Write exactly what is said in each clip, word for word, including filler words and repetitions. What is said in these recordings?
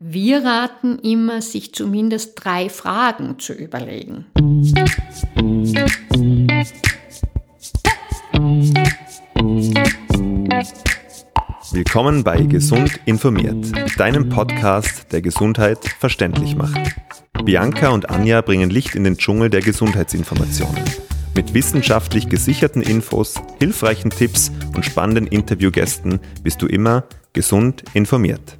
Wir raten immer, sich zumindest drei Fragen zu überlegen. Willkommen bei Gesund informiert, deinem Podcast, der Gesundheit verständlich macht. Bianca und Anja bringen Licht in den Dschungel der Gesundheitsinformationen. Mit wissenschaftlich gesicherten Infos, hilfreichen Tipps und spannenden Interviewgästen bist du immer gesund informiert.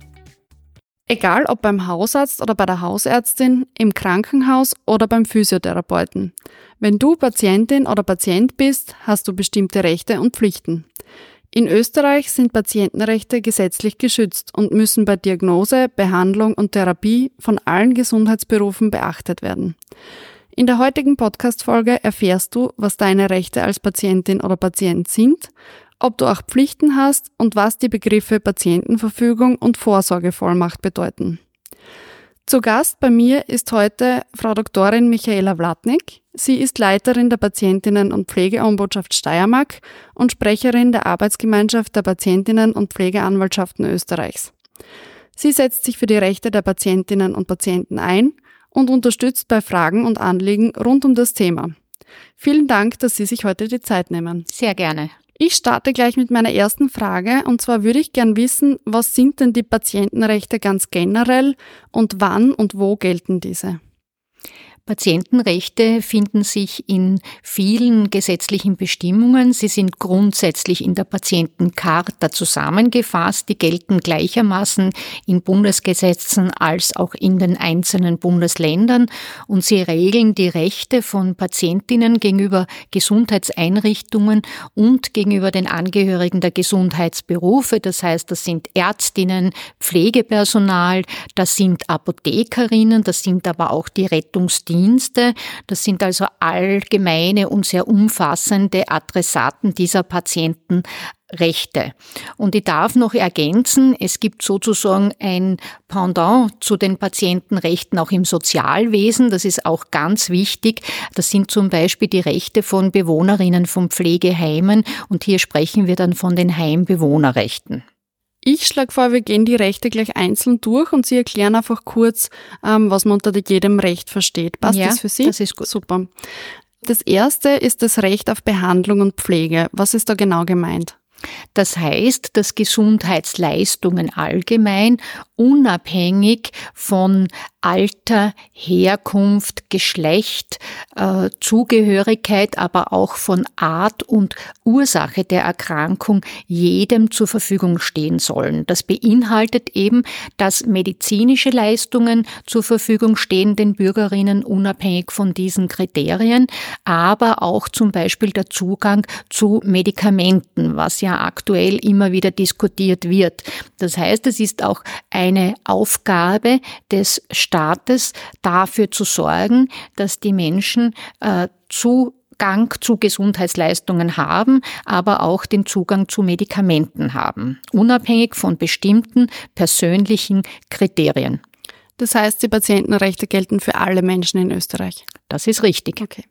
Egal ob beim Hausarzt oder bei der Hausärztin, im Krankenhaus oder beim Physiotherapeuten. Wenn du Patientin oder Patient bist, hast du bestimmte Rechte und Pflichten. In Österreich sind Patientenrechte gesetzlich geschützt und müssen bei Diagnose, Behandlung und Therapie von allen Gesundheitsberufen beachtet werden. In der heutigen Podcast-Folge erfährst du, was deine Rechte als Patientin oder Patient sind, ob du auch Pflichten hast und was die Begriffe Patientenverfügung und Vorsorgevollmacht bedeuten. Zu Gast bei mir ist heute Frau Doktorin Michaela Wlatnik. Sie ist Leiterin der Patientinnen- und Pflegeombudschaft Steiermark und Sprecherin der Arbeitsgemeinschaft der Patientinnen- und Pflegeanwaltschaften Österreichs. Sie setzt sich für die Rechte der Patientinnen und Patienten ein und unterstützt bei Fragen und Anliegen rund um das Thema. Vielen Dank, dass Sie sich heute die Zeit nehmen. Sehr gerne. Ich starte gleich mit meiner ersten Frage, und zwar würde ich gern wissen, was sind denn die Patientenrechte ganz generell und wann und wo gelten diese? Patientenrechte finden sich in vielen gesetzlichen Bestimmungen. Sie sind grundsätzlich in der Patientencharta zusammengefasst. Die gelten gleichermaßen in Bundesgesetzen als auch in den einzelnen Bundesländern. Und sie regeln die Rechte von Patientinnen gegenüber Gesundheitseinrichtungen und gegenüber den Angehörigen der Gesundheitsberufe. Das heißt, das sind Ärztinnen, Pflegepersonal, das sind Apothekerinnen, das sind aber auch die Rettungsdienste. Das sind also allgemeine und sehr umfassende Adressaten dieser Patientenrechte. Und ich darf noch ergänzen, es gibt sozusagen ein Pendant zu den Patientenrechten auch im Sozialwesen. Das ist auch ganz wichtig. Das sind zum Beispiel die Rechte von Bewohnerinnen von Pflegeheimen. Und hier sprechen wir dann von den Heimbewohnerrechten. Ich schlage vor, wir gehen die Rechte gleich einzeln durch und Sie erklären einfach kurz, ähm, was man unter jedem Recht versteht. Passt ja, das für Sie? Das ist gut. Super. Das erste ist das Recht auf Behandlung und Pflege. Was ist da genau gemeint? Das heißt, dass Gesundheitsleistungen allgemein unabhängig von Alter, Herkunft, Geschlecht, äh, Zugehörigkeit, aber auch von Art und Ursache der Erkrankung jedem zur Verfügung stehen sollen. Das beinhaltet eben, dass medizinische Leistungen zur Verfügung stehen den Bürgerinnen unabhängig von diesen Kriterien, aber auch zum Beispiel der Zugang zu Medikamenten, was ja aktuell immer wieder diskutiert wird. Das heißt, es ist auch eine Aufgabe des Staates, dafür zu sorgen, dass die Menschen äh, Zugang zu Gesundheitsleistungen haben, aber auch den Zugang zu Medikamenten haben, unabhängig von bestimmten persönlichen Kriterien. Das heißt, die Patientenrechte gelten für alle Menschen in Österreich? Das ist richtig. Okay.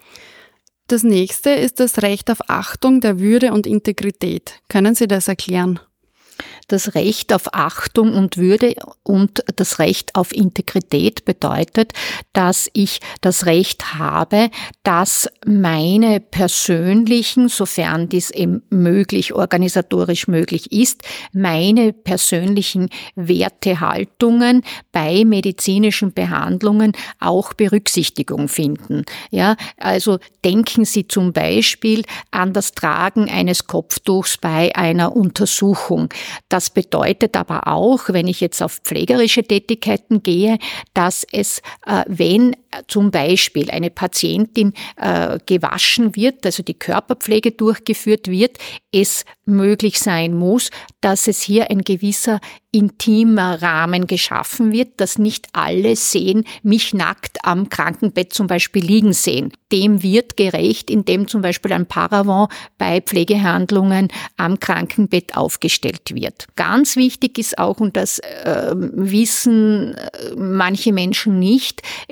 Das nächste ist das Recht auf Achtung der Würde und Integrität. Können Sie das erklären? Das Recht auf Achtung und Würde und das Recht auf Integrität bedeutet, dass ich das Recht habe, dass meine persönlichen, sofern dies eben möglich, organisatorisch möglich ist, meine persönlichen Wertehaltungen bei medizinischen Behandlungen auch Berücksichtigung finden. Ja, also denken Sie zum Beispiel an das Tragen eines Kopftuchs bei einer Untersuchung. Das bedeutet aber auch, wenn ich jetzt auf pflegerische Tätigkeiten gehe, dass es, äh, wenn zum Beispiel eine Patientin äh, gewaschen wird, also die Körperpflege durchgeführt wird, es möglich sein muss, dass es hier ein gewisser intimer Rahmen geschaffen wird, dass nicht alle sehen, mich nackt am Krankenbett zum Beispiel liegen sehen. Dem wird gerecht, indem zum Beispiel ein Paravent bei Pflegehandlungen am Krankenbett aufgestellt wird. Ganz wichtig ist auch, und das äh, wissen manche Menschen nicht, es bedeutet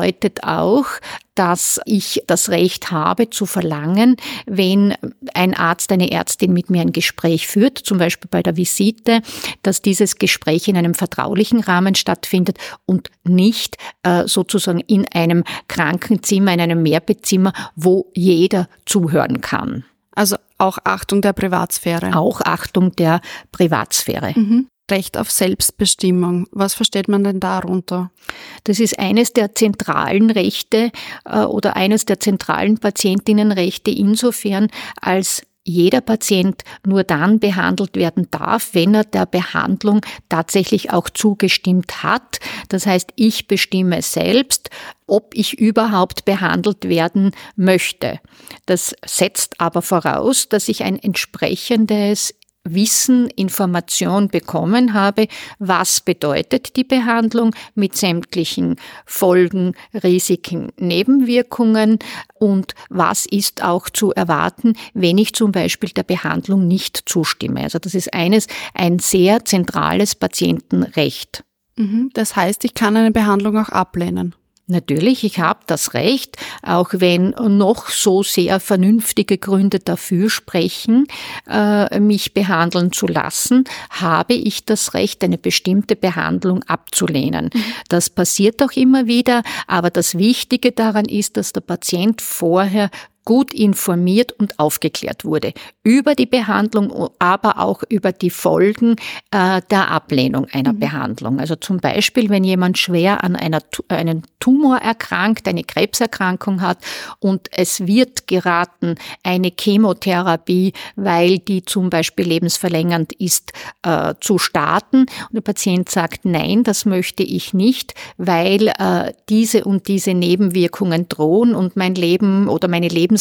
bedeutet auch, dass ich das Recht habe zu verlangen, wenn ein Arzt, eine Ärztin mit mir ein Gespräch führt, zum Beispiel bei der Visite, dass dieses Gespräch in einem vertraulichen Rahmen stattfindet und nicht äh, sozusagen in einem Krankenzimmer, in einem Mehrbettzimmer, wo jeder zuhören kann. Also auch Achtung der Privatsphäre. Auch Achtung der Privatsphäre. Mhm. Recht auf Selbstbestimmung. Was versteht man denn darunter? Das ist eines der zentralen Rechte äh, oder eines der zentralen Patientinnenrechte insofern, als jeder Patient nur dann behandelt werden darf, wenn er der Behandlung tatsächlich auch zugestimmt hat. Das heißt, ich bestimme selbst, ob ich überhaupt behandelt werden möchte. Das setzt aber voraus, dass ich ein entsprechendes Wissen, Information bekommen habe, was bedeutet die Behandlung mit sämtlichen Folgen, Risiken, Nebenwirkungen und was ist auch zu erwarten, wenn ich zum Beispiel der Behandlung nicht zustimme. Also das ist eines, ein sehr zentrales Patientenrecht. Das heißt, ich kann eine Behandlung auch ablehnen. Natürlich, ich habe das Recht, auch wenn noch so sehr vernünftige Gründe dafür sprechen, äh, mich behandeln zu lassen, habe ich das Recht, eine bestimmte Behandlung abzulehnen. Mhm. Das passiert auch immer wieder, aber das Wichtige daran ist, dass der Patient vorher gut informiert und aufgeklärt wurde über die Behandlung, aber auch über die Folgen äh, der Ablehnung einer mhm. Behandlung. Also zum Beispiel, wenn jemand schwer an einer, einen Tumor erkrankt, eine Krebserkrankung hat und es wird geraten, eine Chemotherapie, weil die zum Beispiel lebensverlängernd ist, äh, zu starten. Und der Patient sagt, nein, das möchte ich nicht, weil äh, diese und diese Nebenwirkungen drohen und mein Leben oder meine Lebensqualität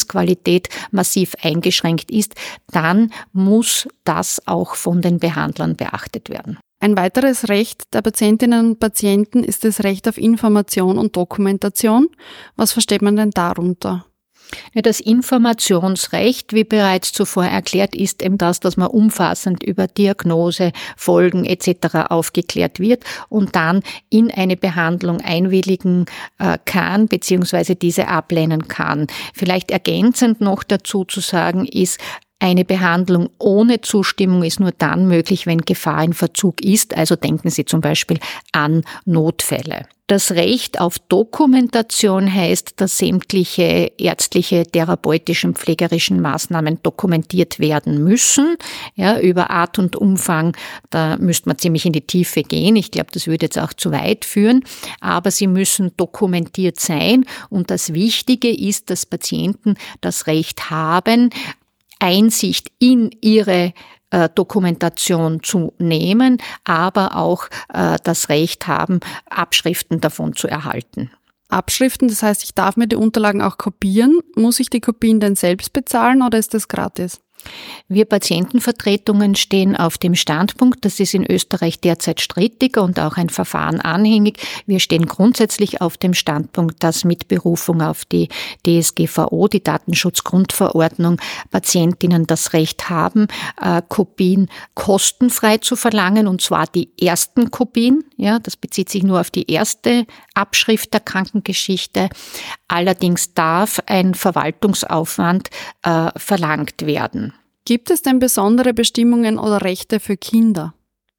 massiv eingeschränkt ist, dann muss das auch von den Behandlern beachtet werden. Ein weiteres Recht der Patientinnen und Patienten ist das Recht auf Information und Dokumentation. Was versteht man denn darunter? Das Informationsrecht, wie bereits zuvor erklärt, ist eben das, dass man umfassend über Diagnose, Folgen et cetera aufgeklärt wird und dann in eine Behandlung einwilligen kann bzw. diese ablehnen kann. Vielleicht ergänzend noch dazu zu sagen ist, eine Behandlung ohne Zustimmung ist nur dann möglich, wenn Gefahr in Verzug ist. Also denken Sie zum Beispiel an Notfälle. Das Recht auf Dokumentation heißt, dass sämtliche ärztliche, therapeutischen, pflegerischen Maßnahmen dokumentiert werden müssen. Ja, über Art und Umfang, da müsste man ziemlich in die Tiefe gehen. Ich glaube, das würde jetzt auch zu weit führen. Aber sie müssen dokumentiert sein. Und das Wichtige ist, dass Patienten das Recht haben, Einsicht in ihre äh, Dokumentation zu nehmen, aber auch äh, das Recht haben, Abschriften davon zu erhalten. Abschriften, das heißt, ich darf mir die Unterlagen auch kopieren. Muss ich die Kopien denn selbst bezahlen oder ist das gratis? Wir Patientenvertretungen stehen auf dem Standpunkt, das ist in Österreich derzeit strittig und auch ein Verfahren anhängig. Wir stehen grundsätzlich auf dem Standpunkt, dass mit Berufung auf die D S G V O, die Datenschutzgrundverordnung, Patientinnen das Recht haben, äh, Kopien kostenfrei zu verlangen, und zwar die ersten Kopien. Ja, das bezieht sich nur auf die erste Abschrift der Krankengeschichte. Allerdings darf ein Verwaltungsaufwand äh, verlangt werden. Gibt es denn besondere Bestimmungen oder Rechte für Kinder?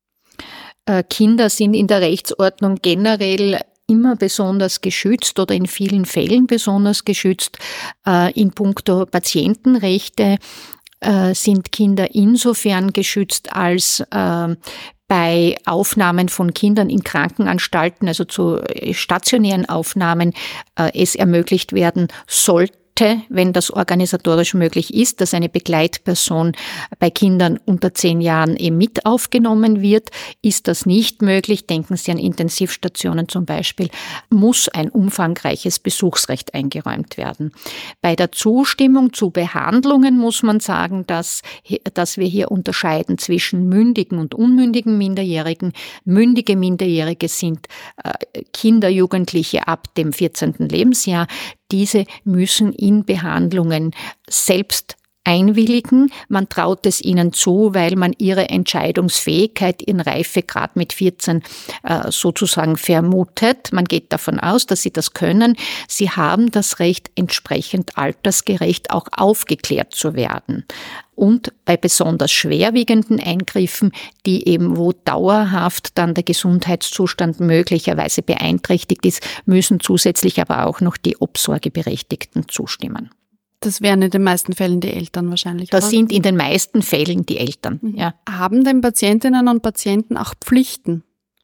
Äh, Kinder sind in der Rechtsordnung generell immer besonders geschützt oder in vielen Fällen besonders geschützt. Äh, in puncto Patientenrechte äh, sind Kinder insofern geschützt, als äh, bei Aufnahmen von Kindern in Krankenanstalten, also zu stationären Aufnahmen, äh, es ermöglicht werden sollte, wenn das organisatorisch möglich ist, dass eine Begleitperson bei Kindern unter zehn Jahren eben mit aufgenommen wird. Ist das nicht möglich, denken Sie an Intensivstationen zum Beispiel, muss ein umfangreiches Besuchsrecht eingeräumt werden. Bei der Zustimmung zu Behandlungen muss man sagen, dass, dass wir hier unterscheiden zwischen mündigen und unmündigen Minderjährigen. Mündige Minderjährige sind äh, Kinder, Jugendliche ab dem vierzehnten Lebensjahr. Diese müssen in Behandlungen selbst einwilligen. Man traut es ihnen zu, weil man ihre Entscheidungsfähigkeit, ihren Reifegrad mit vierzehn äh, sozusagen vermutet. Man geht davon aus, dass sie das können. Sie haben das Recht, entsprechend altersgerecht auch aufgeklärt zu werden. Und bei besonders schwerwiegenden Eingriffen, die eben, wo dauerhaft dann der Gesundheitszustand möglicherweise beeinträchtigt ist, müssen zusätzlich aber auch noch die Obsorgeberechtigten zustimmen. Das wären in den meisten Fällen die Eltern wahrscheinlich. Das oder? sind in den meisten Fällen die Eltern. Mhm. Ja. Haben denn Patientinnen und Patienten auch Pflichten?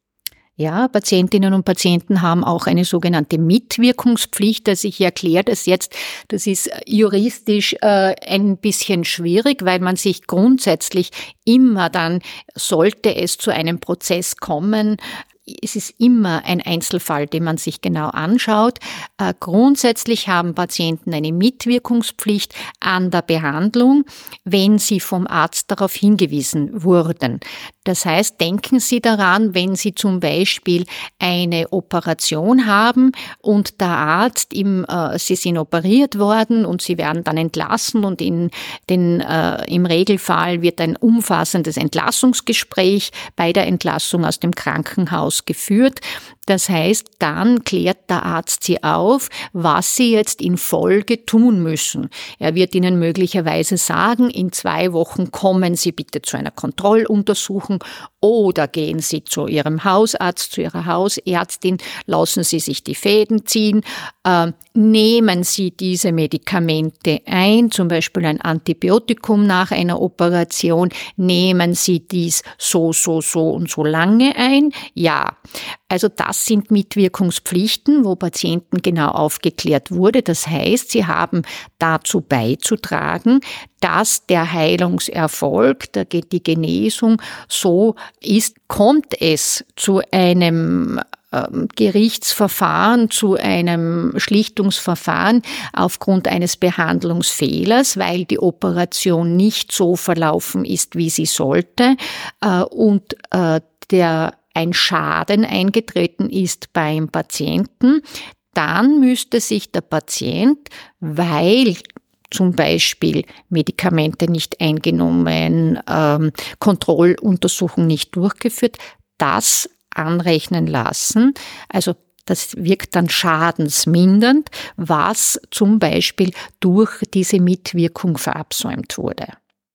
Ja, Patientinnen und Patienten haben auch eine sogenannte Mitwirkungspflicht. Also ich erkläre das jetzt, das ist juristisch äh, ein bisschen schwierig, weil man sich grundsätzlich immer dann, sollte es zu einem Prozess kommen, es ist immer ein Einzelfall, den man sich genau anschaut. Äh, grundsätzlich haben Patienten eine Mitwirkungspflicht an der Behandlung, wenn sie vom Arzt darauf hingewiesen wurden. Das heißt, denken Sie daran, wenn Sie zum Beispiel eine Operation haben und der Arzt, im, äh, Sie sind operiert worden und Sie werden dann entlassen und in den, äh, im Regelfall wird ein umfassendes Entlassungsgespräch bei der Entlassung aus dem Krankenhaus geführt. Das heißt, dann klärt der Arzt Sie auf, was Sie jetzt in Folge tun müssen. Er wird Ihnen möglicherweise sagen, in zwei Wochen kommen Sie bitte zu einer Kontrolluntersuchung oder gehen Sie zu Ihrem Hausarzt, zu Ihrer Hausärztin, lassen Sie sich die Fäden ziehen, äh, nehmen Sie diese Medikamente ein, zum Beispiel ein Antibiotikum nach einer Operation, nehmen Sie dies so, so, so und so lange ein? Ja. Also das sind Mitwirkungspflichten, wo Patienten genau aufgeklärt wurde. Das heißt, sie haben dazu beizutragen, dass der Heilungserfolg, die Genesung so ist. Kommt es zu einem Gerichtsverfahren, zu einem Schlichtungsverfahren aufgrund eines Behandlungsfehlers, weil die Operation nicht so verlaufen ist, wie sie sollte, und der ein Schaden eingetreten ist beim Patienten, dann müsste sich der Patient, weil zum Beispiel Medikamente nicht eingenommen, ähm, Kontrolluntersuchung nicht durchgeführt, das anrechnen lassen. Also das wirkt dann schadensmindernd, was zum Beispiel durch diese Mitwirkung verabsäumt wurde.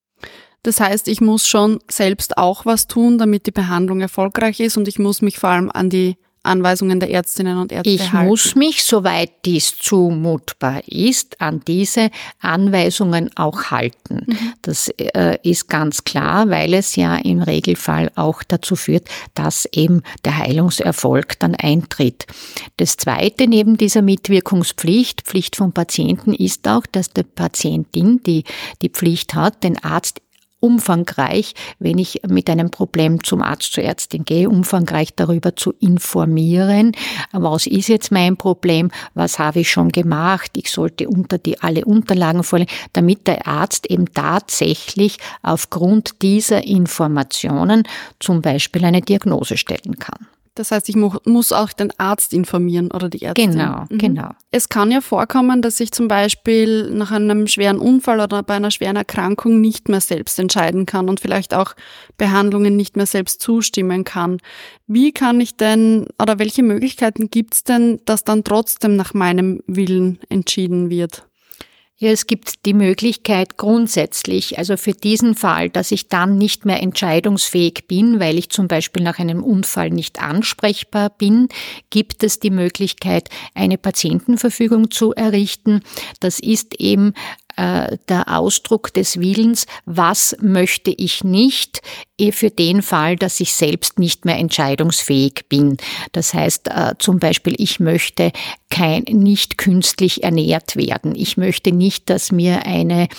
Das heißt, ich muss schon selbst auch was tun, damit die Behandlung erfolgreich ist, und ich muss mich vor allem an die Anweisungen der Ärztinnen und Ärzte ich halten. Ich muss mich, soweit dies zumutbar ist, an diese Anweisungen auch halten. Mhm. Das äh, ist ganz klar, weil es ja im Regelfall auch dazu führt, dass eben der Heilungserfolg dann eintritt. Das Zweite neben dieser Mitwirkungspflicht, Pflicht vom Patienten, ist auch, dass die Patientin die, die Pflicht hat, den Arzt umfangreich, wenn ich mit einem Problem zum Arzt, zur Ärztin gehe, umfangreich darüber zu informieren, was ist jetzt mein Problem, was habe ich schon gemacht, ich sollte unter die alle Unterlagen vorlegen, damit der Arzt eben tatsächlich aufgrund dieser Informationen zum Beispiel eine Diagnose stellen kann. Das heißt, ich muss auch den Arzt informieren oder die Ärztin. Genau, mhm. genau. Es kann ja vorkommen, dass ich zum Beispiel nach einem schweren Unfall oder bei einer schweren Erkrankung nicht mehr selbst entscheiden kann und vielleicht auch Behandlungen nicht mehr selbst zustimmen kann. Wie kann ich denn, oder welche Möglichkeiten gibt es denn, dass dann trotzdem nach meinem Willen entschieden wird? Ja, es gibt die Möglichkeit grundsätzlich, also für diesen Fall, dass ich dann nicht mehr entscheidungsfähig bin, weil ich zum Beispiel nach einem Unfall nicht ansprechbar bin, gibt es die Möglichkeit, eine Patientenverfügung zu errichten. Das ist eben äh, der Ausdruck des Willens, was möchte ich nicht, für den Fall, dass ich selbst nicht mehr entscheidungsfähig bin. Das heißt äh, zum Beispiel, ich möchte kein, nicht künstlich ernährt werden. Ich möchte nicht, dass mir eine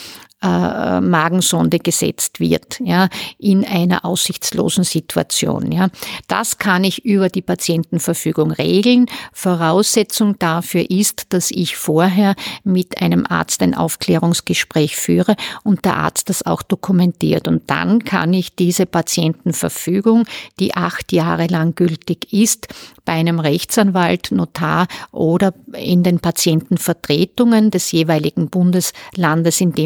äh, Magensonde gesetzt wird, ja, in einer aussichtslosen Situation, ja. Das kann ich über die Patientenverfügung regeln. Voraussetzung dafür ist, dass ich vorher mit einem Arzt ein Aufklärungsgespräch führe und der Arzt das auch dokumentiert. Und dann kann ich diese Patientenverfügung, die acht Jahre lang gültig ist, bei einem Rechtsanwalt, Notar oder in den Patientenvertretungen des jeweiligen Bundeslandes, in dem Fall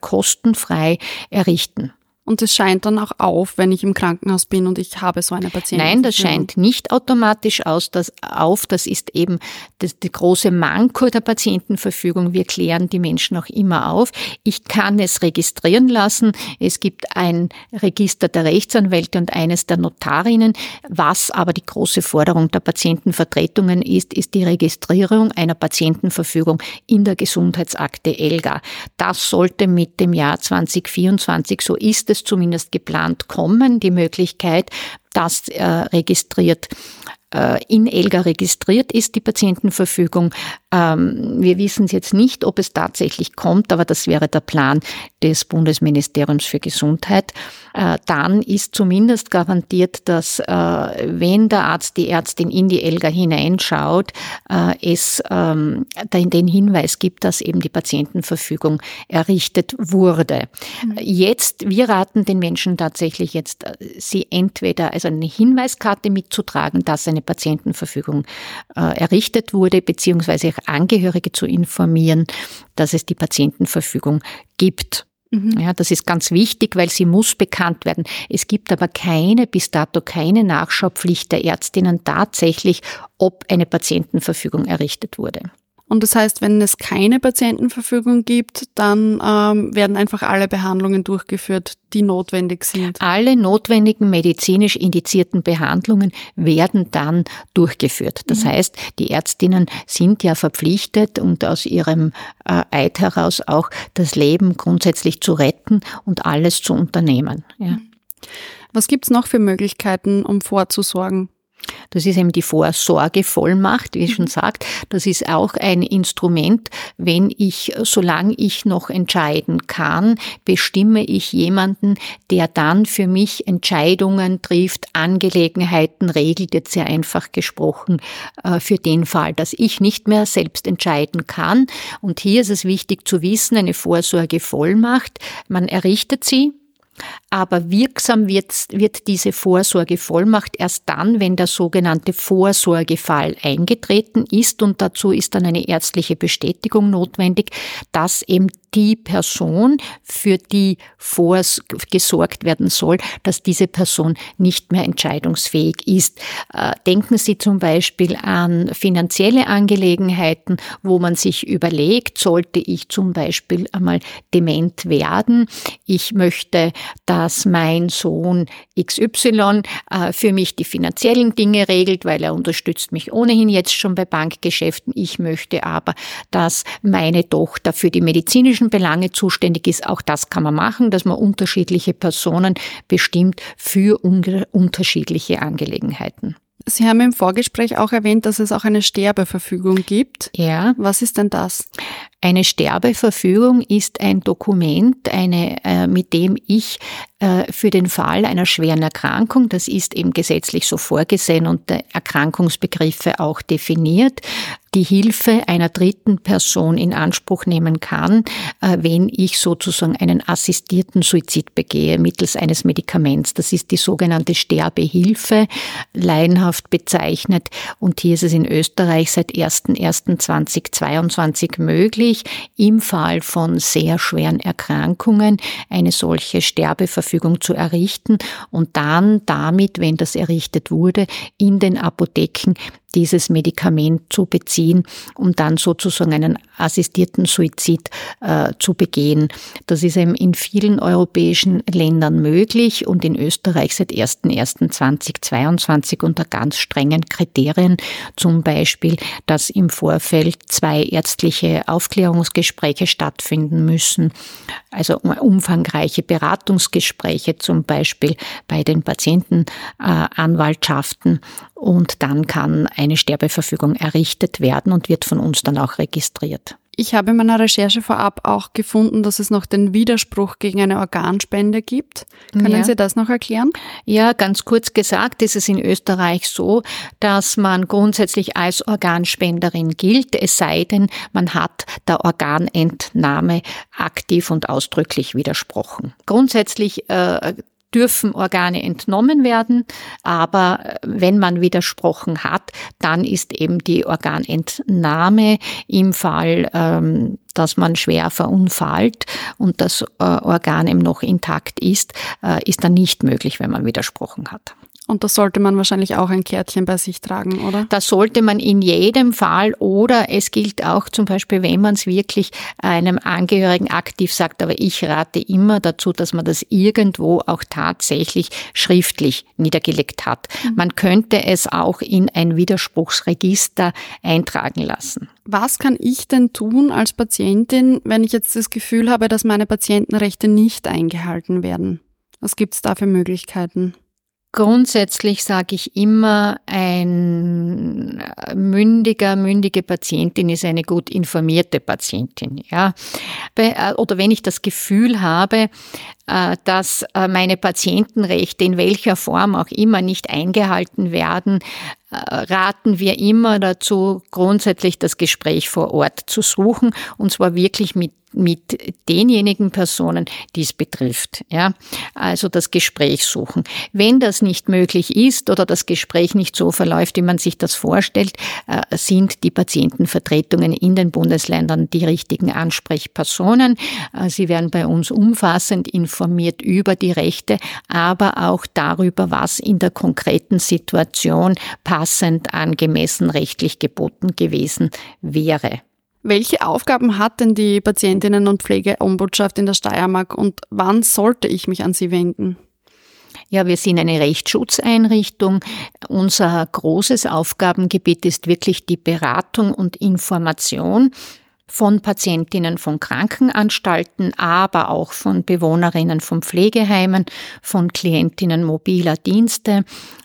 kostenfrei errichten. Und es scheint dann auch auf, wenn ich im Krankenhaus bin und ich habe so eine Patientin. Nein, das scheint nicht automatisch aus, das auf. Das ist eben das, die große Manko der Patientenverfügung. Wir klären die Menschen auch immer auf. Ich kann es registrieren lassen. Es gibt ein Register der Rechtsanwälte und eines der Notarinnen. Was aber die große Forderung der Patientenvertretungen ist, ist die Registrierung einer Patientenverfügung in der Gesundheitsakte ELGA. Das sollte mit dem Jahr zwanzig vierundzwanzig, so ist es zumindest geplant, kommen, die Möglichkeit, dass äh, registriert äh, in ELGA registriert ist, die Patientenverfügung. Ähm, wir wissen jetzt nicht, ob es tatsächlich kommt, aber das wäre der Plan des Bundesministeriums für Gesundheit. Äh, dann ist zumindest garantiert, dass äh, wenn der Arzt, die Ärztin in die ELGA hineinschaut, äh, es ähm, den Hinweis gibt, dass eben die Patientenverfügung errichtet wurde. Mhm. Jetzt, wir raten den Menschen tatsächlich jetzt, sie entweder also eine Hinweiskarte mitzutragen, dass eine Patientenverfügung äh, errichtet wurde, beziehungsweise auch Angehörige zu informieren, dass es die Patientenverfügung gibt. Mhm. Ja, das ist ganz wichtig, weil sie muss bekannt werden. Es gibt aber keine, bis dato keine Nachschaupflicht der Ärztinnen tatsächlich, ob eine Patientenverfügung errichtet wurde. Und das heißt, wenn es keine Patientenverfügung gibt, dann ähm, werden einfach alle Behandlungen durchgeführt, die notwendig sind. Alle notwendigen medizinisch indizierten Behandlungen werden dann durchgeführt. Das mhm. heißt, die Ärztinnen sind ja verpflichtet und aus ihrem äh, Eid heraus auch das Leben grundsätzlich zu retten und alles zu unternehmen. Ja. Was gibt's noch für Möglichkeiten, um vorzusorgen? Das ist eben die Vorsorgevollmacht, wie ich schon sagt. Das ist auch ein Instrument, wenn ich, solange ich noch entscheiden kann, bestimme ich jemanden, der dann für mich Entscheidungen trifft, Angelegenheiten regelt, jetzt sehr einfach gesprochen, für den Fall, dass ich nicht mehr selbst entscheiden kann. Und hier ist es wichtig zu wissen, eine Vorsorgevollmacht, man errichtet sie, aber wirksam wird, wird diese Vorsorgevollmacht erst dann, wenn der sogenannte Vorsorgefall eingetreten ist, und dazu ist dann eine ärztliche Bestätigung notwendig, dass eben die Person, für die vorgesorgt werden soll, dass diese Person nicht mehr entscheidungsfähig ist. Denken Sie zum Beispiel an finanzielle Angelegenheiten, wo man sich überlegt, sollte ich zum Beispiel einmal dement werden, ich möchte, dass mein Sohn X Y für mich die finanziellen Dinge regelt, weil er unterstützt mich ohnehin jetzt schon bei Bankgeschäften. Ich möchte aber, dass meine Tochter für die medizinischen Belange zuständig ist. Auch das kann man machen, dass man unterschiedliche Personen bestimmt für un- unterschiedliche Angelegenheiten. Sie haben im Vorgespräch auch erwähnt, dass es auch eine Sterbeverfügung gibt. Ja. Was ist denn das? Eine Sterbeverfügung ist ein Dokument, eine, äh, mit dem ich äh, für den Fall einer schweren Erkrankung, das ist eben gesetzlich so vorgesehen und der Erkrankungsbegriffe auch definiert, die Hilfe einer dritten Person in Anspruch nehmen kann, äh, wenn ich sozusagen einen assistierten Suizid begehe mittels eines Medikaments. Das ist die sogenannte Sterbehilfe, laienhaft bezeichnet. Und hier ist es in Österreich seit erster erster zweitausendzweiundzwanzig möglich, im Fall von sehr schweren Erkrankungen eine solche Sterbeverfügung zu errichten und dann damit, wenn das errichtet wurde, in den Apotheken dieses Medikament zu beziehen, um dann sozusagen einen assistierten Suizid äh, zu begehen. Das ist eben in vielen europäischen Ländern möglich und in Österreich seit erster erster zweitausendzweiundzwanzig unter ganz strengen Kriterien, zum Beispiel, dass im Vorfeld zwei ärztliche Aufklärungsgespräche stattfinden müssen, also umfangreiche Beratungsgespräche, zum Beispiel bei den Patientenanwaltschaften, und dann kann eine Sterbeverfügung errichtet werden und wird von uns dann auch registriert. Ich habe in meiner Recherche vorab auch gefunden, dass es noch den Widerspruch gegen eine Organspende gibt. Können ja. Sie das noch erklären? Ja, ganz kurz gesagt ist es in Österreich so, dass man grundsätzlich als Organspenderin gilt, es sei denn, man hat der Organentnahme aktiv und ausdrücklich widersprochen. Grundsätzlich äh, dürfen Organe entnommen werden, aber wenn man widersprochen hat, dann ist eben die Organentnahme im Fall, ähm, dass man schwer verunfallt und das äh, Organ eben noch intakt ist, äh, ist dann nicht möglich, wenn man widersprochen hat. Und da sollte man wahrscheinlich auch ein Kärtchen bei sich tragen, oder? Das sollte man in jedem Fall, oder es gilt auch zum Beispiel, wenn man es wirklich einem Angehörigen aktiv sagt, aber ich rate immer dazu, dass man das irgendwo auch tatsächlich schriftlich niedergelegt hat. Mhm. Man könnte es auch in ein Widerspruchsregister eintragen lassen. Was kann ich denn tun als Patientin, wenn ich jetzt das Gefühl habe, dass meine Patientenrechte nicht eingehalten werden? Was gibt es da für Möglichkeiten? Grundsätzlich sage ich immer, ein mündiger, mündige Patientin ist eine gut informierte Patientin. Ja. Oder wenn ich das Gefühl habe, dass meine Patientenrechte in welcher Form auch immer nicht eingehalten werden, raten wir immer dazu, grundsätzlich das Gespräch vor Ort zu suchen, und zwar wirklich mit mit denjenigen Personen, die es betrifft. Ja, also das Gespräch suchen. Wenn das nicht möglich ist oder das Gespräch nicht so verläuft, wie man sich das vorstellt, sind die Patientenvertretungen in den Bundesländern die richtigen Ansprechpersonen. Sie werden bei uns umfassend informiert über die Rechte, aber auch darüber, was in der konkreten Situation passend, angemessen, rechtlich geboten gewesen wäre. Welche Aufgaben hat denn die Patientinnen- und Pflegeombudschaft in der Steiermark und wann sollte ich mich an sie wenden? Ja, wir sind eine Rechtsschutzeinrichtung. Unser großes Aufgabengebiet ist wirklich die Beratung und Information von Patientinnen von Krankenanstalten, aber auch von Bewohnerinnen von Pflegeheimen, von Klientinnen mobiler Dienste.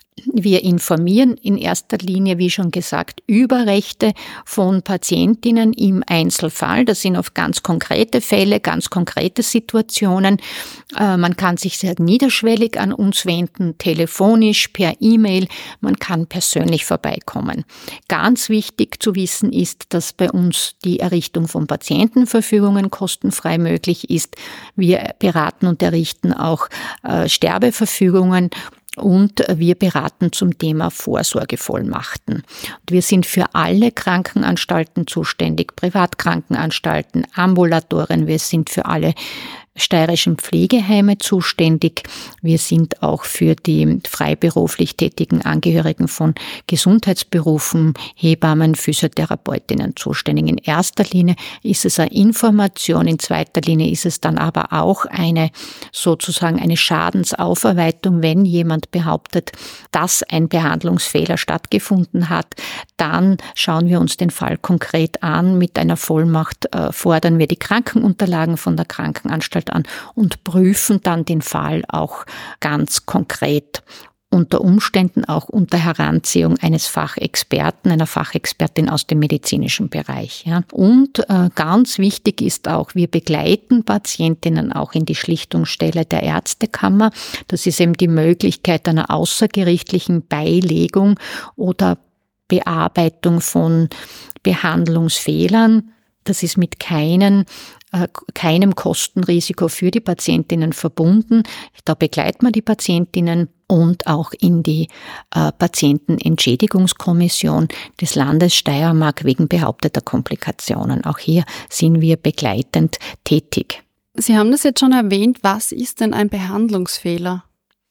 Wir informieren in erster Linie, wie schon gesagt, über Rechte von Patientinnen im Einzelfall. Das sind oft ganz konkrete Fälle, ganz konkrete Situationen. Man kann sich sehr niederschwellig an uns wenden, telefonisch, per E-Mail. Man kann persönlich vorbeikommen. Ganz wichtig zu wissen ist, dass bei uns die Errichtung von Patientenverfügungen kostenfrei möglich ist. Wir beraten und errichten auch Sterbeverfügungen. Und wir beraten zum Thema Vorsorgevollmachten. Und wir sind für alle Krankenanstalten zuständig, Privatkrankenanstalten, Ambulatorien, wir sind für alle steirischen Pflegeheime zuständig. Wir sind auch für die freiberuflich tätigen Angehörigen von Gesundheitsberufen, Hebammen, Physiotherapeutinnen zuständig. In erster Linie ist es eine Information, in zweiter Linie ist es dann aber auch eine sozusagen eine Schadensaufarbeitung, wenn jemand behauptet, dass ein Behandlungsfehler stattgefunden hat. Dann schauen wir uns den Fall konkret an. Mit einer Vollmacht äh, fordern wir die Krankenunterlagen von der Krankenanstalt an und prüfen dann den Fall auch ganz konkret. Unter Umständen auch unter Heranziehung eines Fachexperten, einer Fachexpertin aus dem medizinischen Bereich. Ja. Und äh, ganz wichtig ist auch, wir begleiten Patientinnen auch in die Schlichtungsstelle der Ärztekammer. Das ist eben die Möglichkeit einer außergerichtlichen Beilegung oder Bearbeitung von Behandlungsfehlern. Das ist mit keinen keinem Kostenrisiko für die Patientinnen verbunden. Da begleiten wir die Patientinnen und auch in die äh, Patientenentschädigungskommission des Landes Steiermark wegen behaupteter Komplikationen. Auch hier sind wir begleitend tätig. Sie haben das jetzt schon erwähnt. Was ist denn ein Behandlungsfehler?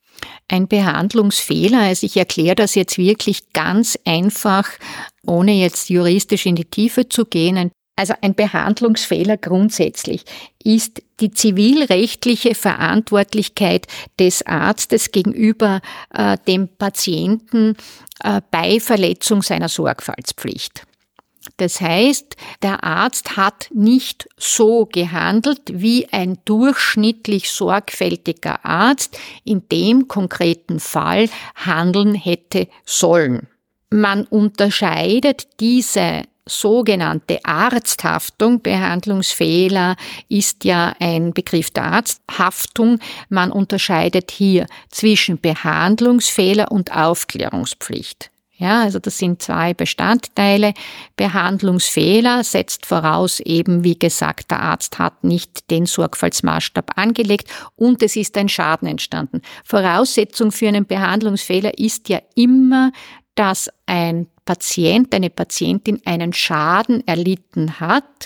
Ein Behandlungsfehler, also ich erkläre das jetzt wirklich ganz einfach, ohne jetzt juristisch in die Tiefe zu gehen. Also ein Behandlungsfehler grundsätzlich ist die zivilrechtliche Verantwortlichkeit des Arztes gegenüber äh, dem Patienten äh, bei Verletzung seiner Sorgfaltspflicht. Das heißt, der Arzt hat nicht so gehandelt, wie ein durchschnittlich sorgfältiger Arzt in dem konkreten Fall handeln hätte sollen. Man unterscheidet diese sogenannte Arzthaftung, Behandlungsfehler ist ja ein Begriff der Arzthaftung. Man unterscheidet hier zwischen Behandlungsfehler und Aufklärungspflicht. Ja, also das sind zwei Bestandteile. Behandlungsfehler setzt voraus eben, wie gesagt, der Arzt hat nicht den Sorgfaltsmaßstab angelegt und es ist ein Schaden entstanden. Voraussetzung für einen Behandlungsfehler ist ja immer, dass ein Patient, eine Patientin einen Schaden erlitten hat,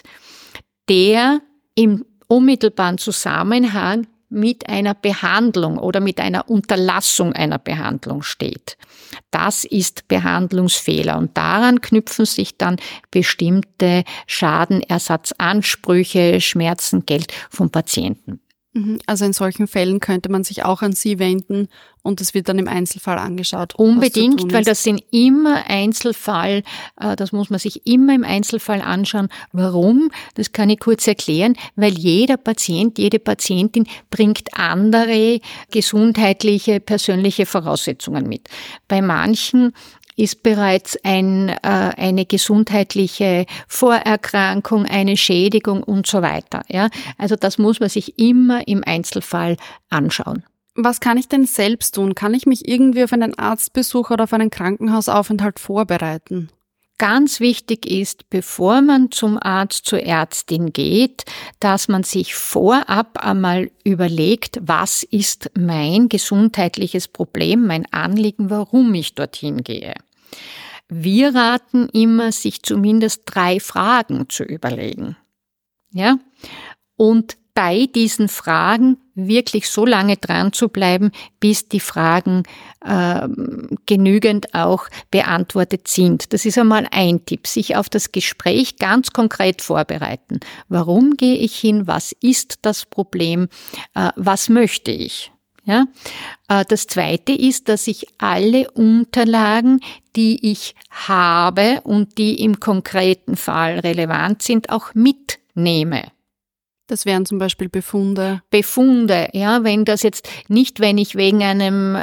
der im unmittelbaren Zusammenhang mit einer Behandlung oder mit einer Unterlassung einer Behandlung steht. Das ist Behandlungsfehler und daran knüpfen sich dann bestimmte Schadenersatzansprüche, Schmerzen, Geld vom Patienten. Also in solchen Fällen könnte man sich auch an Sie wenden und es wird dann im Einzelfall angeschaut. Unbedingt, weil das sind immer Einzelfall, das muss man sich immer im Einzelfall anschauen. Warum? Das kann ich kurz erklären, weil jeder Patient, jede Patientin bringt andere gesundheitliche, persönliche Voraussetzungen mit. Bei manchen ist bereits ein, äh, eine gesundheitliche Vorerkrankung, eine Schädigung und so weiter. Ja? Also das muss man sich immer im Einzelfall anschauen. Was kann ich denn selbst tun? Kann ich mich irgendwie auf einen Arztbesuch oder auf einen Krankenhausaufenthalt vorbereiten? Ganz wichtig ist, bevor man zum Arzt, zur Ärztin geht, dass man sich vorab einmal überlegt, was ist mein gesundheitliches Problem, mein Anliegen, warum ich dorthin gehe. Wir raten immer, sich zumindest drei Fragen zu überlegen. Ja? Und bei diesen Fragen wirklich so lange dran zu bleiben, bis die Fragen äh, genügend auch beantwortet sind. Das ist einmal ein Tipp, sich auf das Gespräch ganz konkret vorbereiten. Warum gehe ich hin? Was ist das Problem? Äh, was möchte ich? Ja? Äh, das Zweite ist, dass ich alle Unterlagen, die ich habe und die im konkreten Fall relevant sind, auch mitnehme. Das wären zum Beispiel Befunde. Befunde, ja, wenn das jetzt nicht, wenn ich wegen einem äh,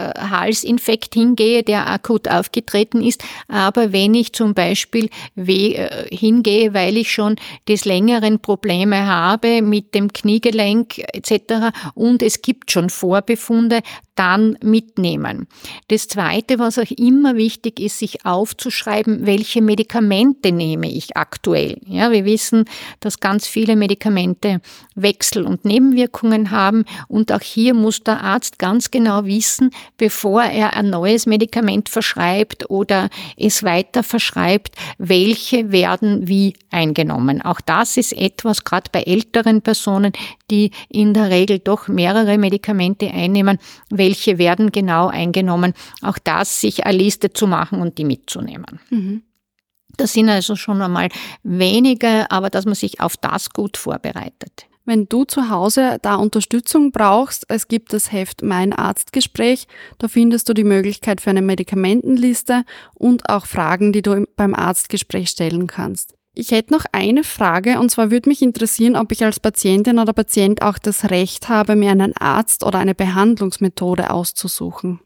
Halsinfekt hingehe, der akut aufgetreten ist, aber wenn ich zum Beispiel we- äh, hingehe, weil ich schon des Längeren Probleme habe mit dem Kniegelenk et cetera und es gibt schon Vorbefunde, dann mitnehmen. Das Zweite, was auch immer wichtig ist, sich aufzuschreiben, welche Medikamente nehme ich aktuell. Ja, wir wissen, dass ganz viele Medikamente Wechsel- und Nebenwirkungen haben und auch hier muss der Arzt ganz genau wissen, bevor er ein neues Medikament verschreibt oder es weiter verschreibt, welche werden wie eingenommen. Auch das ist etwas, gerade bei älteren Personen, die in der Regel doch mehrere Medikamente einnehmen, welche werden genau eingenommen. Auch das, sich eine Liste zu machen und die mitzunehmen. Mhm. Das sind also schon einmal wenige, aber dass man sich auf das gut vorbereitet. Wenn du zu Hause da Unterstützung brauchst, es gibt das Heft Mein Arztgespräch, da findest du die Möglichkeit für eine Medikamentenliste und auch Fragen, die du beim Arztgespräch stellen kannst. Ich hätte noch eine Frage, und zwar würde mich interessieren, ob ich als Patientin oder Patient auch das Recht habe, mir einen Arzt oder eine Behandlungsmethode auszusuchen.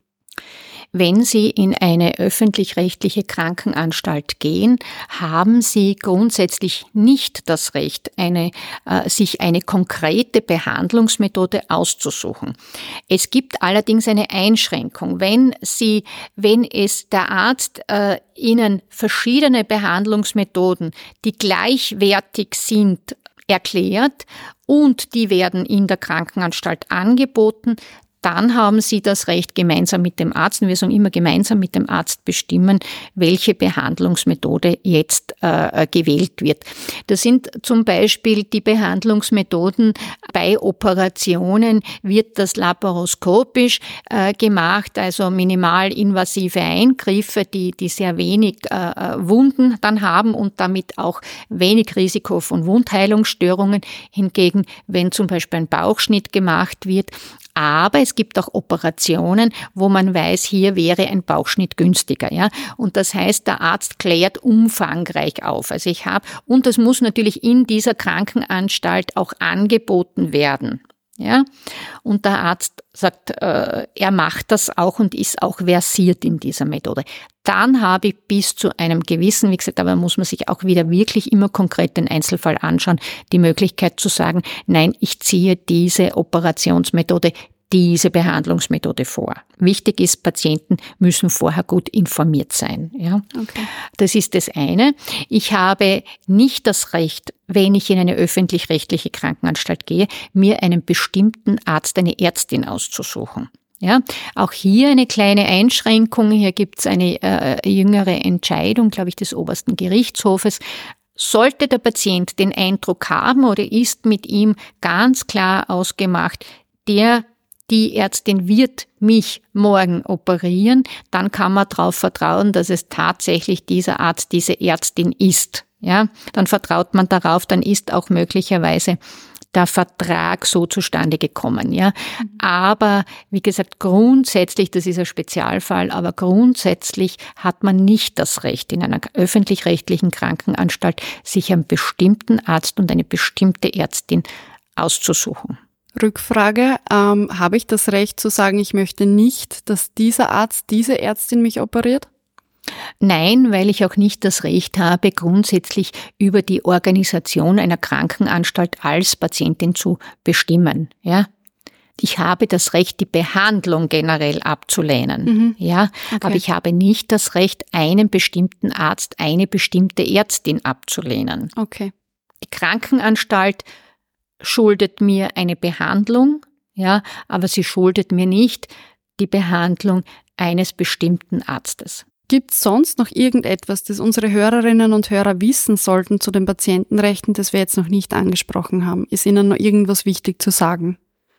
Wenn Sie in eine öffentlich-rechtliche Krankenanstalt gehen, haben Sie grundsätzlich nicht das Recht, eine, äh, sich eine konkrete Behandlungsmethode auszusuchen. Es gibt allerdings eine Einschränkung. Wenn Sie, wenn es der Arzt äh, Ihnen verschiedene Behandlungsmethoden, die gleichwertig sind, erklärt und die werden in der Krankenanstalt angeboten, dann haben Sie das Recht, gemeinsam mit dem Arzt, und wir sagen immer gemeinsam mit dem Arzt bestimmen, welche Behandlungsmethode jetzt äh, gewählt wird. Das sind zum Beispiel die Behandlungsmethoden bei Operationen, wird das laparoskopisch äh, gemacht, also minimalinvasive Eingriffe, die, die sehr wenig äh, Wunden dann haben und damit auch wenig Risiko von Wundheilungsstörungen. Hingegen, wenn zum Beispiel ein Bauchschnitt gemacht wird, aber es gibt auch Operationen, wo man weiß, hier wäre ein Bauchschnitt günstiger, ja. Und das heißt, der Arzt klärt umfangreich auf. Also ich habe, und das muss natürlich in dieser Krankenanstalt auch angeboten werden. Ja, und der Arzt sagt, äh, er macht das auch und ist auch versiert in dieser Methode. Dann habe ich bis zu einem gewissen, wie gesagt, aber muss man sich auch wieder wirklich immer konkret den Einzelfall anschauen, die Möglichkeit zu sagen, nein, ich ziehe diese Operationsmethode diese Behandlungsmethode vor. Wichtig ist, Patienten müssen vorher gut informiert sein. Ja? Okay. Das ist das eine. Ich habe nicht das Recht, wenn ich in eine öffentlich-rechtliche Krankenanstalt gehe, mir einen bestimmten Arzt, eine Ärztin auszusuchen. Ja, auch hier eine kleine Einschränkung. Hier gibt es eine äh, jüngere Entscheidung, glaube ich, des obersten Gerichtshofes. Sollte der Patient den Eindruck haben oder ist mit ihm ganz klar ausgemacht, der, die Ärztin wird mich morgen operieren, dann kann man darauf vertrauen, dass es tatsächlich dieser Arzt, diese Ärztin ist. Ja, dann vertraut man darauf, dann ist auch möglicherweise der Vertrag so zustande gekommen, ja. Aber, wie gesagt, grundsätzlich, das ist ein Spezialfall, aber grundsätzlich hat man nicht das Recht, in einer öffentlich-rechtlichen Krankenanstalt sich einen bestimmten Arzt und eine bestimmte Ärztin auszusuchen. Rückfrage, ähm, habe ich das Recht zu sagen, ich möchte nicht, dass dieser Arzt, diese Ärztin mich operiert? Nein, weil ich auch nicht das Recht habe, grundsätzlich über die Organisation einer Krankenanstalt als Patientin zu bestimmen. Ja, ich habe das Recht, die Behandlung generell abzulehnen. Mhm. Ja, okay. Aber ich habe nicht das Recht, einen bestimmten Arzt, eine bestimmte Ärztin abzulehnen. Okay. Die Krankenanstalt schuldet mir eine Behandlung, ja, aber sie schuldet mir nicht die Behandlung eines bestimmten Arztes. Gibt es sonst noch irgendetwas, das unsere Hörerinnen und Hörer wissen sollten zu den Patientenrechten, das wir jetzt noch nicht angesprochen haben? Ist Ihnen noch irgendwas wichtig zu sagen?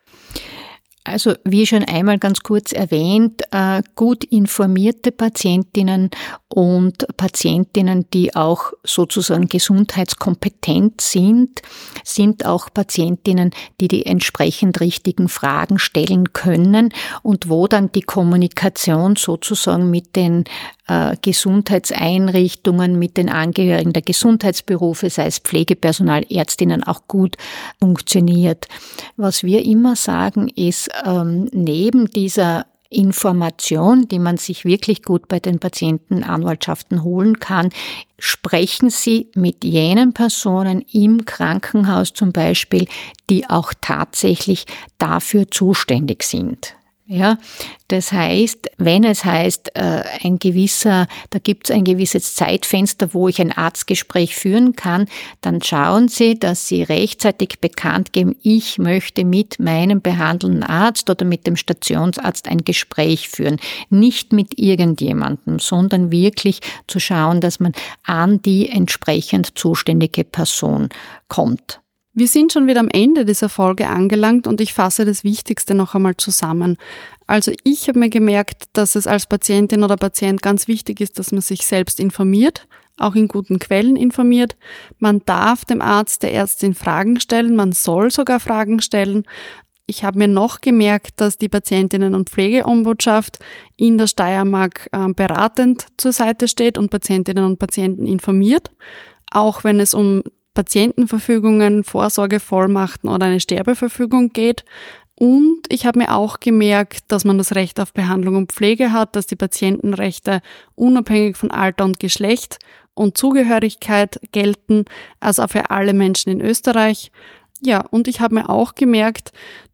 Also wie schon einmal ganz kurz erwähnt, äh, gut informierte Patientinnen und Patientinnen, die auch sozusagen gesundheitskompetent sind, sind auch Patientinnen, die die entsprechend richtigen Fragen stellen können und wo dann die Kommunikation sozusagen mit den äh, Gesundheitseinrichtungen, mit den Angehörigen der Gesundheitsberufe, sei es Pflegepersonal, Ärztinnen, auch gut funktioniert. Was wir immer sagen ist, ähm, neben dieser Information, die man sich wirklich gut bei den Patientenanwaltschaften holen kann, sprechen Sie mit jenen Personen im Krankenhaus zum Beispiel, die auch tatsächlich dafür zuständig sind. Ja, das heißt, wenn es heißt, ein gewisser, da gibt es ein gewisses Zeitfenster, wo ich ein Arztgespräch führen kann, dann schauen Sie, dass Sie rechtzeitig bekannt geben, ich möchte mit meinem behandelnden Arzt oder mit dem Stationsarzt ein Gespräch führen. Nicht mit irgendjemandem, sondern wirklich zu schauen, dass man an die entsprechend zuständige Person kommt. Wir sind schon wieder am Ende dieser Folge angelangt und ich fasse das Wichtigste noch einmal zusammen. Also ich habe mir gemerkt, dass es als Patientin oder Patient ganz wichtig ist, dass man sich selbst informiert, auch in guten Quellen informiert. Man darf dem Arzt, der Ärztin Fragen stellen, man soll sogar Fragen stellen. Ich habe mir noch gemerkt, dass die Patientinnen- und Pflegeombudschaft in der Steiermark äh, beratend zur Seite steht und Patientinnen und Patienten informiert, auch wenn es um Patientenverfügungen, Vorsorgevollmachten oder eine Sterbeverfügung geht. Und ich habe mir auch gemerkt, dass man das Recht auf Behandlung und Pflege hat, dass die Patientenrechte unabhängig von Alter und Geschlecht und Zugehörigkeit gelten, also für alle Menschen in Österreich. Ja, und ich habe mir auch gemerkt,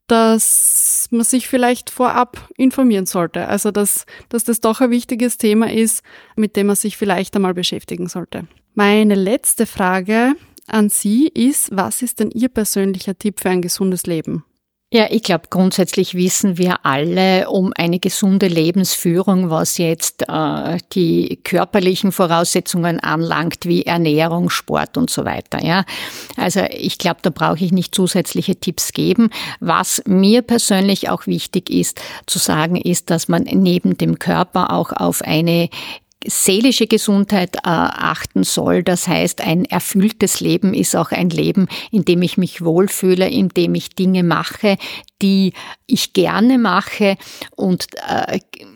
dass man sich vielleicht vorab informieren sollte. Also dass, dass das doch ein wichtiges Thema ist, mit dem man sich vielleicht einmal beschäftigen sollte. Meine letzte Frage an Sie ist, was ist denn Ihr persönlicher Tipp für ein gesundes Leben? Ja, ich glaube, grundsätzlich wissen wir alle um eine gesunde Lebensführung, was jetzt äh, die körperlichen Voraussetzungen anlangt, wie Ernährung, Sport und so weiter. Ja, also ich glaube, da brauche ich nicht zusätzliche Tipps geben. Was mir persönlich auch wichtig ist zu sagen, ist, dass man neben dem Körper auch auf eine seelische Gesundheit äh, achten soll. Das heißt, ein erfülltes Leben ist auch ein Leben, in dem ich mich wohlfühle, in dem ich Dinge mache, die ich gerne mache und äh,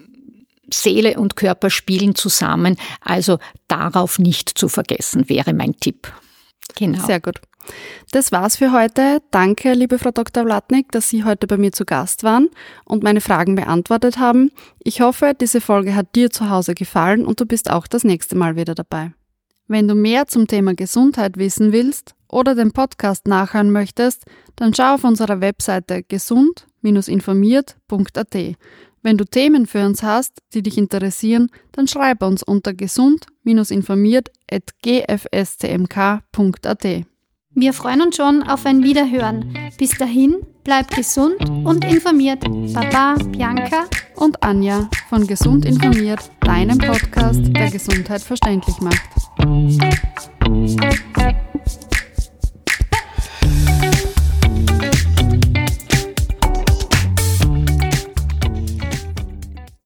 Seele und Körper spielen zusammen. Also darauf nicht zu vergessen, wäre mein Tipp. Genau. Sehr gut. Das war's für heute. Danke, liebe Frau Doktor Wladnik, dass Sie heute bei mir zu Gast waren und meine Fragen beantwortet haben. Ich hoffe, diese Folge hat dir zu Hause gefallen und du bist auch das nächste Mal wieder dabei. Wenn du mehr zum Thema Gesundheit wissen willst oder den Podcast nachhören möchtest, dann schau auf unserer Webseite gesund informiert punkt a t. Wenn du Themen für uns hast, die dich interessieren, dann schreib uns unter gesund informiert at g f s c m k punkt a t. Wir freuen uns schon auf ein Wiederhören. Bis dahin, bleib gesund und informiert. Baba, Bianca und Anja von Gesund informiert, deinem Podcast, der Gesundheit verständlich macht.